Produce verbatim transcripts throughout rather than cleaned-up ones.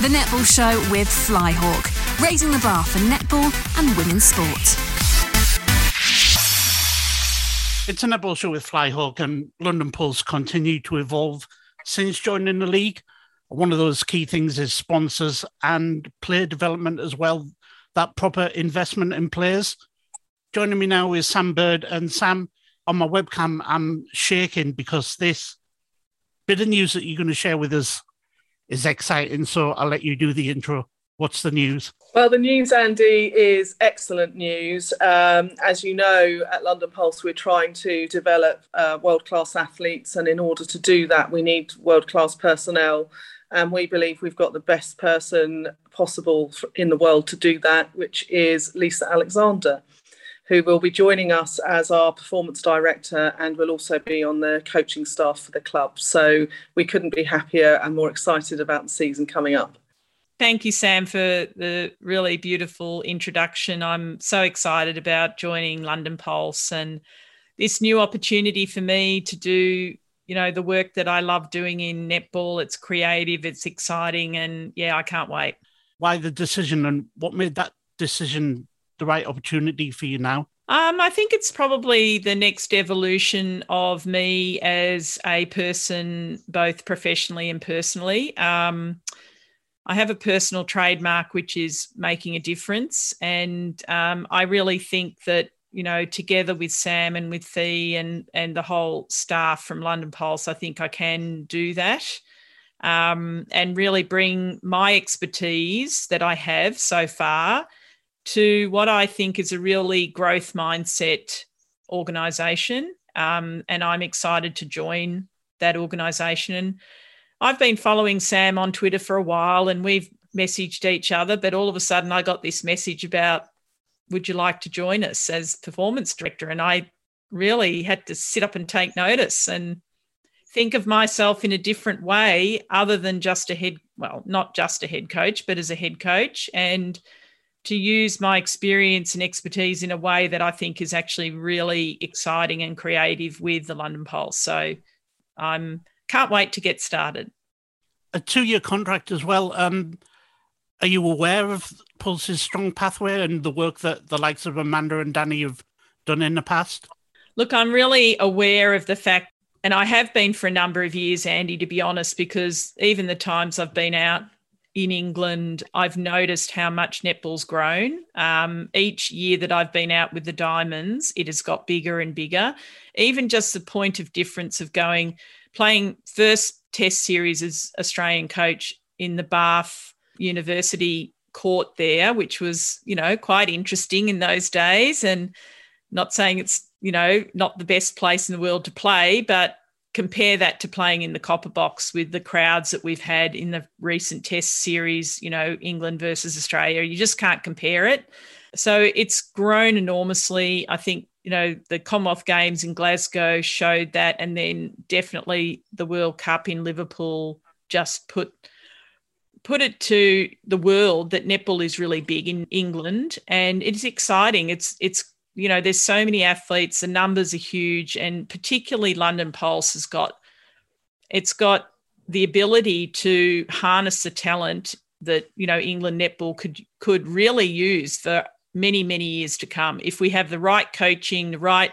The Netball Show with Flyhawk, raising the bar for netball and women's sport. It's a Netball Show with Flyhawk, and London Pulse continue to evolve since joining the league. One of those key things is sponsors and player development as well, that proper investment in players. Joining me now is Sam Bird, and Sam, on my webcam, I'm shaking because this bit of news that you're going to share with us is exciting, so I'll let you do the intro. What's the news? Well, the news, Andy, is excellent news. Um, as you know, at London Pulse, we're trying to develop uh, world-class athletes, and in order to do that, we need world-class personnel. And we believe we've got the best person possible in the world to do that, which is Lisa Alexander, who will be joining us as our performance director and will also be on the coaching staff for the club. So we couldn't be happier and more excited about the season coming up. Thank you, Sam, for the really beautiful introduction. I'm so excited about joining London Pulse and this new opportunity for me to do, you know, the work that I love doing in netball. It's creative, it's exciting, and yeah, I can't wait. Why the decision, and what made that decision the right opportunity for you now? Um, I think it's probably the next evolution of me as a person, both professionally and personally. Um, I have a personal trademark, which is making a difference. And um, I really think that, you know, together with Sam and with Fee and, and the whole staff from London Pulse, I think I can do that um, and really bring my expertise that I have so far to what I think is a really growth mindset organisation. Um, and I'm excited to join that organisation. And I've been following Sam on Twitter for a while, and we've messaged each other, but all of a sudden I got this message about, would you like to join us as performance director? And I really had to sit up and take notice and think of myself in a different way other than just a head, well, not just a head coach, but as a head coach, and to use my experience and expertise in a way that I think is actually really exciting and creative with the London Pulse. So I'm can't wait to get started. A two-year contract as well. Um, are you aware of Pulse's strong pathway and the work that the likes of Amanda and Danny have done in the past? Look, I'm really aware of the fact, and I have been for a number of years, Andy, to be honest, because even the times I've been out in England, I've noticed how much netball's grown. Um, each year that I've been out with the Diamonds, it has got bigger and bigger. Even just the point of difference of going, playing first test series as Australian coach in the Bath University court there, which was, you know, quite interesting in those days. And not saying it's, you know, not the best place in the world to play, but compare that to playing in the Copper Box with the crowds that we've had in the recent test series, you know, England versus Australia. You just can't compare it. So it's grown enormously. I think, you know, the Commonwealth Games in Glasgow showed that, and then definitely the World Cup in Liverpool just put put it to the world that netball is really big in England, and it's exciting. It's it's you know, there's so many athletes, the numbers are huge, and particularly London Pulse has got it's got the ability to harness the talent that, you know, England netball could could really use for many, many years to come if we have the right coaching, the right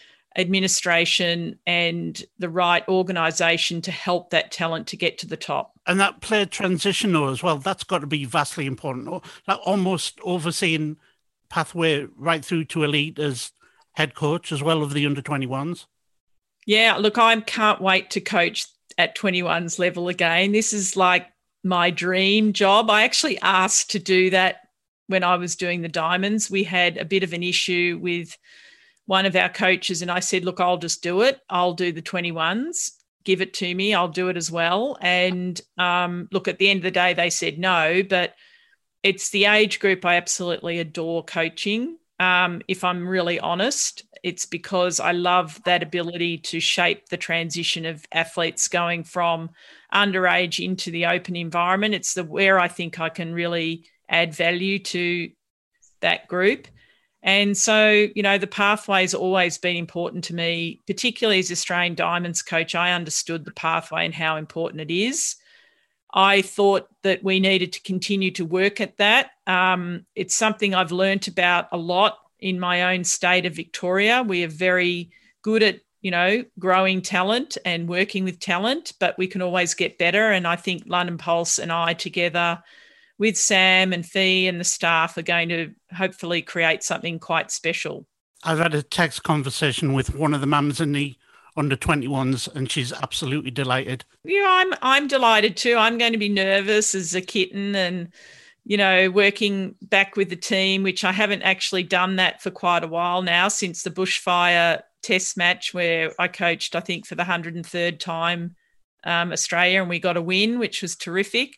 administration and the right organisation to help that talent to get to the top. And that player transition though as well, that's got to be vastly important. Like almost overseeing pathway right through to elite as head coach as well of the under twenty-ones. Yeah, look, I can't wait to coach at twenty-ones level again. This is like my dream job. I actually asked to do that when I was doing the Diamonds. We had a bit of an issue with one of our coaches, and I said, look, I'll just do it. I'll do the twenty-ones. Give it to me. I'll do it as well. And um, look, at the end of the day, they said no, but it's the age group I absolutely adore coaching. Um, if I'm really honest, it's because I love that ability to shape the transition of athletes going from underage into the open environment. It's the where I think I can really add value to that group. And so, you know, the pathway has always been important to me, particularly as Australian Diamonds coach. I understood the pathway and how important it is. I thought that we needed to continue to work at that. Um, it's something I've learnt about a lot in my own state of Victoria. We are very good at, you know, growing talent and working with talent, but we can always get better. And I think London Pulse and I together with Sam and Fee and the staff are going to hopefully create something quite special. I've had a text conversation with one of the mums in the under twenty-ones and she's absolutely delighted. Yeah, I'm I'm delighted too. I'm going to be nervous as a kitten and, you know, working back with the team, which I haven't actually done that for quite a while now, since the bushfire test match where I coached, I think, for the one hundred third time um, Australia, and we got a win, which was terrific.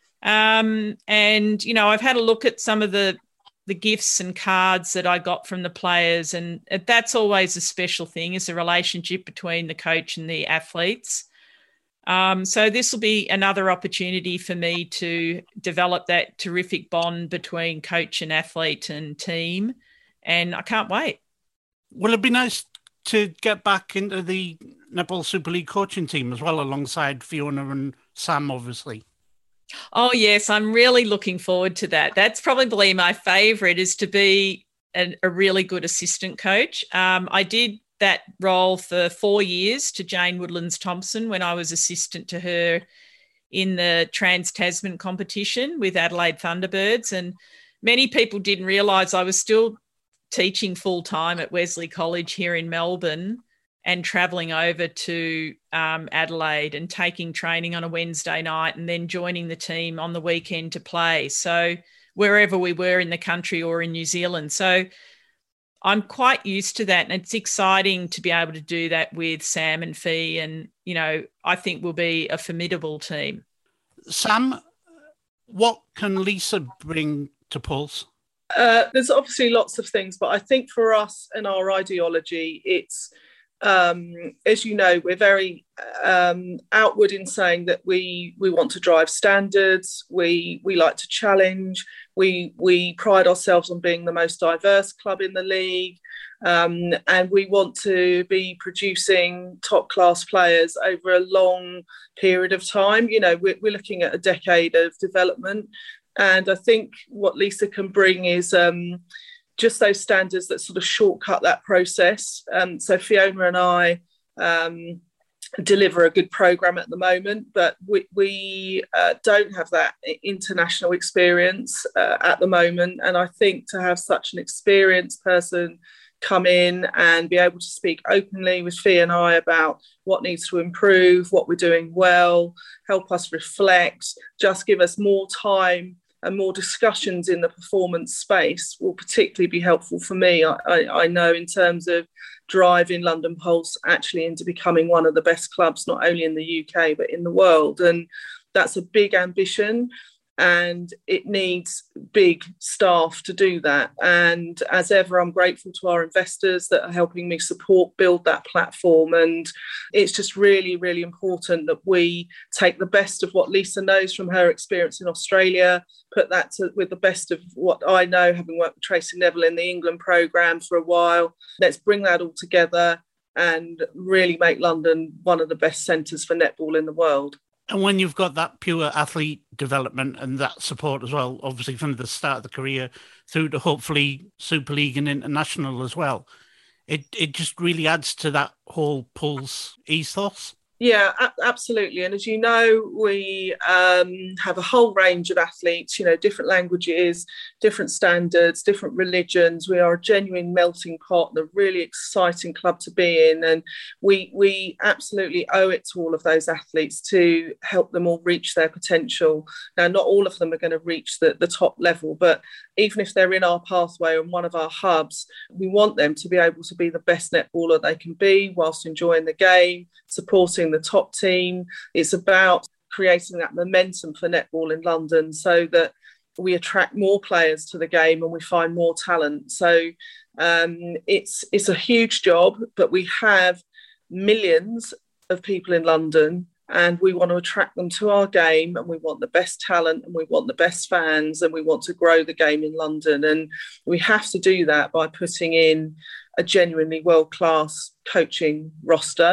Um, and, you know, I've had a look at some of the the gifts and cards that I got from the players, and that's always a special thing, is the relationship between the coach and the athletes. Um, so this will be another opportunity for me to develop that terrific bond between coach and athlete and team, and I can't wait. Will it be nice to get back into the Netball Super League coaching team as well, alongside Fiona and Sam, obviously? Oh, yes, I'm really looking forward to that. That's probably my favourite, is to be a, a really good assistant coach. Um, I did that role for four years to Jane Woodlands-Thompson when I was assistant to her in the Trans-Tasman competition with Adelaide Thunderbirds. And many people didn't realise I was still teaching full-time at Wesley College here in Melbourne and travelling over to um, Adelaide and taking training on a Wednesday night and then joining the team on the weekend to play. So wherever we were in the country or in New Zealand. So I'm quite used to that, and it's exciting to be able to do that with Sam and Fee, and, you know, I think we'll be a formidable team. Sam, what can Lisa bring to Pulse? Uh, there's obviously lots of things, but I think for us and our ideology, it's, um, as you know, we're very um, outward in saying that we we want to drive standards. We we like to challenge. We we pride ourselves on being the most diverse club in the league, um, and we want to be producing top class players over a long period of time. You know, we're, we're looking at a decade of development, and I think what Lisa can bring is Um, just those standards that sort of shortcut that process. Um, so Fiona and I um, deliver a good programme at the moment, but we, we uh, don't have that international experience uh, at the moment. And I think to have such an experienced person come in and be able to speak openly with Fee and I about what needs to improve, what we're doing well, help us reflect, just give us more time and more discussions in the performance space will particularly be helpful for me. I, I, I know in terms of driving London Pulse actually into becoming one of the best clubs, not only in the U K, but in the world. And that's a big ambition, and it needs big staff to do that. And as ever, I'm grateful to our investors that are helping me support build that platform. And it's just really, really important that we take the best of what Lisa knows from her experience in Australia, put that to, with the best of what I know, having worked with Tracy Neville in the England programme for a while. Let's bring that all together and really make London one of the best centres for netball in the world. And when you've got that pure athlete development and that support as well, obviously from the start of the career through to hopefully Super League and International as well, it, it just really adds to that whole Pulse ethos. Yeah, a- absolutely. And as you know, we um, have a whole range of athletes, you know, different languages, different standards, different religions. We are a genuine melting pot and a really exciting club to be in. And we we absolutely owe it to all of those athletes to help them all reach their potential. Now, not all of them are going to reach the, the top level, but even if they're in our pathway and one of our hubs, we want them to be able to be the best netballer they can be whilst enjoying the game, supporting the top team. It's about creating that momentum for netball in London so that we attract more players to the game and we find more talent. So um, it's it's a huge job, but we have millions of people in London and we want to attract them to our game, and we want the best talent and we want the best fans, and we want to grow the game in London. And we have to do that by putting in a genuinely world-class coaching roster.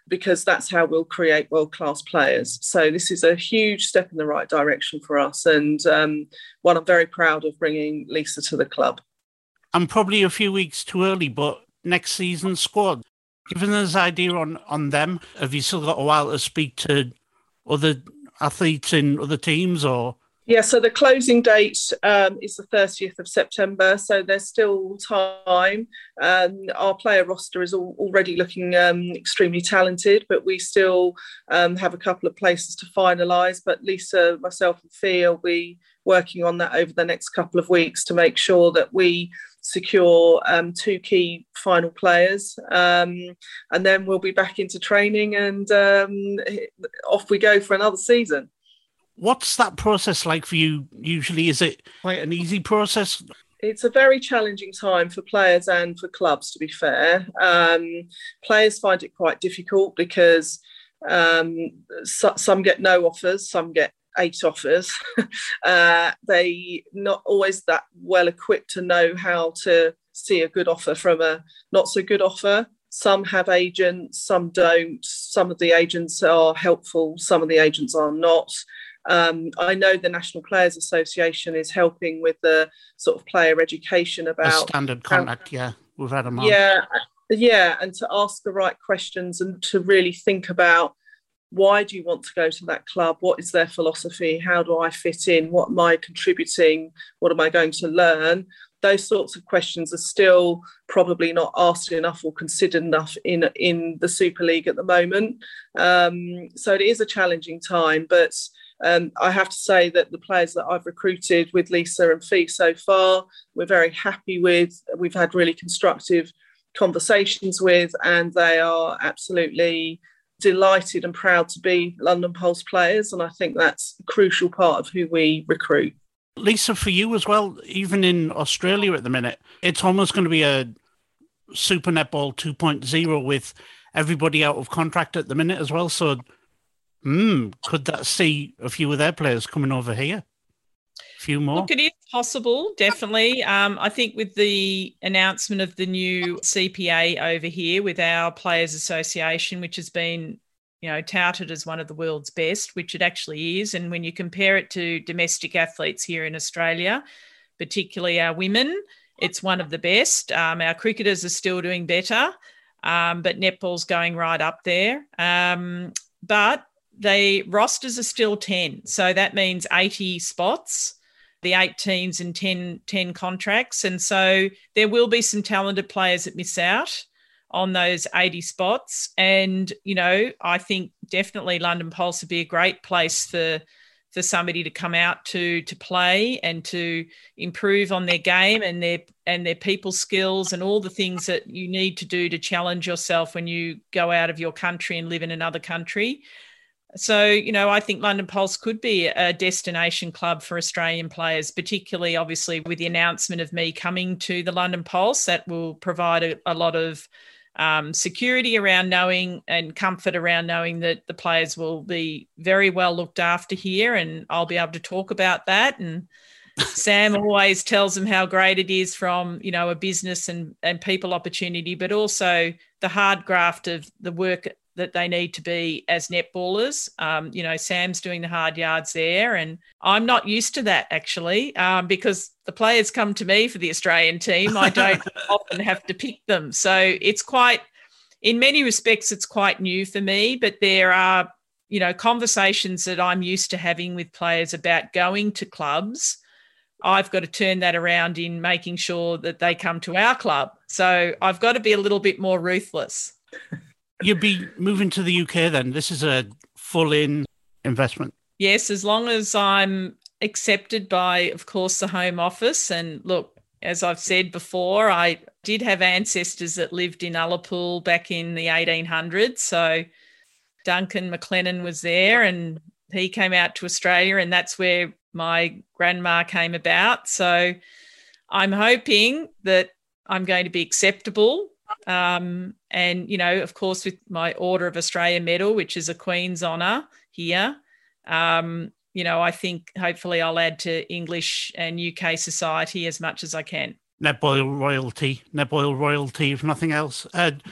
because that's how we'll create world-class players. So this is a huge step in the right direction for us, and um, one I'm very proud of bringing Lisa to the club. I'm probably a few weeks too early, but next season's squad, given us an idea on, on them, have you still got a while to speak to other athletes in other teams, or...? Yeah, so the closing date um, is the thirtieth of September, so there's still time. Um, our player roster is all, already looking um, extremely talented, but we still um, have a couple of places to finalise. But Lisa, myself and Thea will be working on that over the next couple of weeks to make sure that we secure um, two key final players. Um, and then we'll be back into training, and um, off we go for another season. What's that process like for you usually? Is it quite an easy process? It's a very challenging time for players and for clubs, to be fair. Um, players find it quite difficult because um, so, some get no offers, some get eight offers. uh, they not always that well equipped to know how to see a good offer from a not so good offer. Some have agents, some don't. Some of the agents are helpful, some of the agents are not. Um, I know the National Players Association is helping with the sort of player education about... A standard contact, how, yeah. We've had them on. Yeah, yeah, and to ask the right questions and to really think about, why do you want to go to that club? What is their philosophy? How do I fit in? What am I contributing? What am I going to learn? Those sorts of questions are still probably not asked enough or considered enough in, in the Super League at the moment. Um, so it is a challenging time, but... Um, I have to say that the players that I've recruited with Lisa and Fee so far, we're very happy with. We've had really constructive conversations with, and they are absolutely delighted and proud to be London Pulse players. And I think that's a crucial part of who we recruit. Lisa, for you as well, even in Australia at the minute, it's almost going to be a Super Netball two point oh with everybody out of contract at the minute as well. So... Mm, could that see a few of their players coming over here? A few more? Look, it is possible, definitely. Um, I think with the announcement of the new C P A over here with our Players Association, which has been, you know, touted as one of the world's best, which it actually is. And when you compare it to domestic athletes here in Australia, particularly our women, it's one of the best. Um, our cricketers are still doing better, um, but netball's going right up there. Um, but the rosters are still ten. So that means eighty spots, the eight teams and ten, ten contracts. And so there will be some talented players that miss out on those eighty spots. And, you know, I think definitely London Pulse would be a great place for for somebody to come out to to play and to improve on their game and their and their people skills and all the things that you need to do to challenge yourself when you go out of your country and live in another country. So, you know, I think London Pulse could be a destination club for Australian players, particularly obviously with the announcement of me coming to the London Pulse. That will provide a, a lot of um, security around knowing and comfort around knowing that the players will be very well looked after here, and I'll be able to talk about that. And Sam always tells them how great it is from, you know, a business and, and people opportunity, but also the hard graft of the work that they need to be as netballers. Um, you know, Sam's doing the hard yards there, and I'm not used to that actually, um, because the players come to me for the Australian team. I don't often have to pick them. So it's quite, in many respects, it's quite new for me, but there are, you know, conversations that I'm used to having with players about going to clubs. I've got to turn that around in making sure that they come to our club. So I've got to be a little bit more ruthless. You'd be moving to the U K then. This is a full-in investment. Yes, as long as I'm accepted by, of course, the Home Office. And look, as I've said before, I did have ancestors that lived in Ullapool back in the eighteen hundreds. So Duncan McLennan was there and he came out to Australia, and that's where my grandma came about. So I'm hoping that I'm going to be acceptable. Um, and, you know, of course, with my Order of Australia medal, which is a Queen's honour here, um, you know, I think hopefully I'll add to English and U K society as much as I can. Netball royalty, netball royalty, if nothing else. Uh,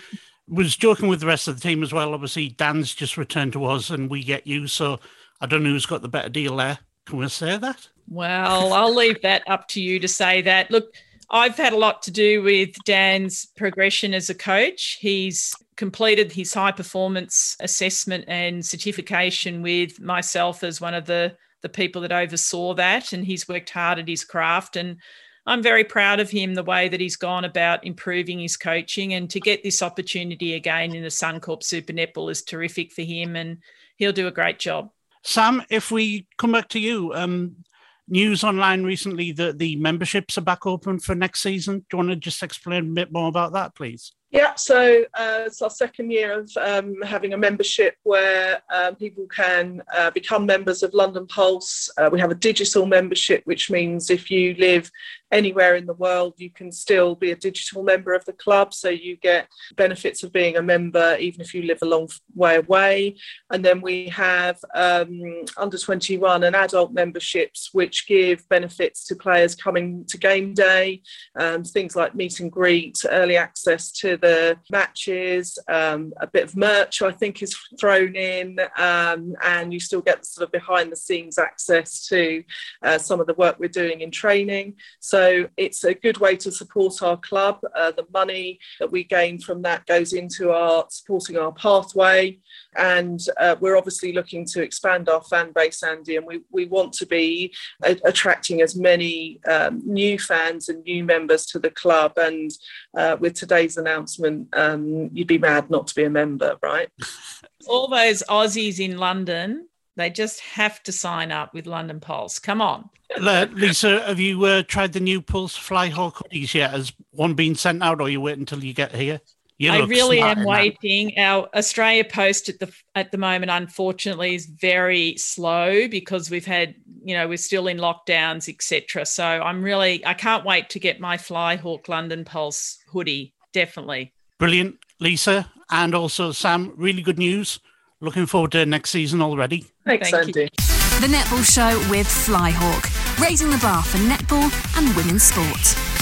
Was joking with the rest of the team as well. Obviously, Dan's just returned to us and we get you. So I don't know who's got the better deal there. Can we say that? Well, I'll leave that up to you to say that. Look, I've had a lot to do with Dan's progression as a coach. He's completed his high performance assessment and certification with myself as one of the, the people that oversaw that, and he's worked hard at his craft, and I'm very proud of him, the way that he's gone about improving his coaching, and to get this opportunity again in the Suncorp Super Netball is terrific for him, and he'll do a great job. Sam, if we come back to you, um, news online recently that the memberships are back open for next season. Do you want to just explain a bit more about that, please? Yeah, so uh, it's our second year of um, having a membership where um, people can uh, become members of London Pulse. Uh, we have a digital membership, which means if you live anywhere in the world, you can still be a digital member of the club. So you get benefits of being a member, even if you live a long way away. And then we have um, under twenty-one and adult memberships, which give benefits to players coming to game day, um, things like meet and greet, early access to the matches, um, a bit of merch, I think, is thrown in, um, and you still get the sort of behind the scenes access to uh, some of the work we're doing in training. So it's a good way to support our club. Uh, the money that we gain from that goes into our supporting our pathway, and uh, we're obviously looking to expand our fan base, Andy, and we, we want to be a- attracting as many um, new fans and new members to the club. And uh, with today's announcement, Um, you'd be mad not to be a member, right? All those Aussies in London, they just have to sign up with London Pulse. Come on. Uh, Lisa, have you uh, tried the new Pulse Flyhawk hoodies yet? Has one been sent out, or you wait until you get here? You I really smart am waiting. Our Australia Post at the at the moment, unfortunately, is very slow because we've had, you know, we're still in lockdowns, et cetera. So I'm really, I can't wait to get my Flyhawk London Pulse hoodie. Definitely. Brilliant, Lisa, and also Sam. Really good news. Looking forward to next season already. Thanks, Thank Andy. The Netball Show with Flyhawk, raising the bar for netball and women's sport.